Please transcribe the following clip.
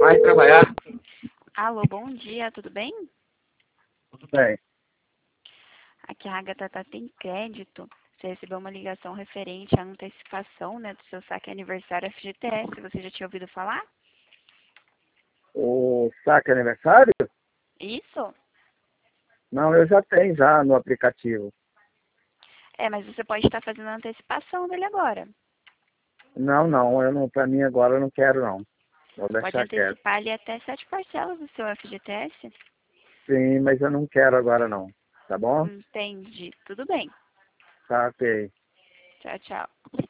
vai trabalhar. Alô, bom dia, tudo bem? Tudo bem. Aqui a Agatha tem crédito. Você recebeu uma ligação referente à antecipação, né, do seu saque aniversário FGTS. Você já tinha ouvido falar? O saque aniversário? Isso? Não, eu já tenho já no aplicativo. É, mas você pode estar fazendo a antecipação dele agora. Não, eu não, pra mim agora eu não quero não. Vou Pode deixar quieto. antecipar ali até 7 parcelas do seu FGTS. Sim, mas eu não quero agora não. Tá bom? Entendi. Tudo bem. Tá, ok. Tchau, tchau.